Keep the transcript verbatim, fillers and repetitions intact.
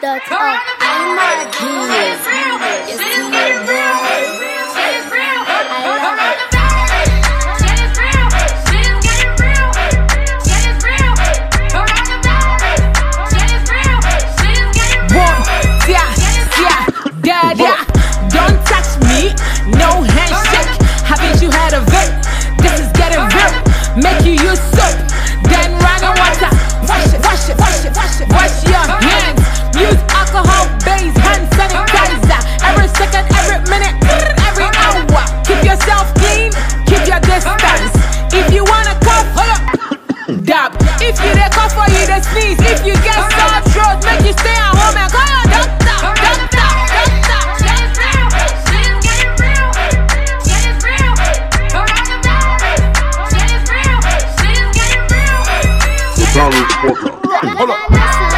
dot org. I'm not genius. You see it, boy. Don't touch me, no handshake. Haven't you heard of it? This is getting real. Make you use soap, then running water. Wash it, wash it, wash it, wash it. Wash your hands. Use alcohol-based hand sanitizer. Every second, every minute, every hour. Keep yourself clean, keep your distance. If you wanna cough, hold up, dab. If you dey cough or you dey sneeze, if you get sore throat, make you stay at home and call your doctor. Hold up.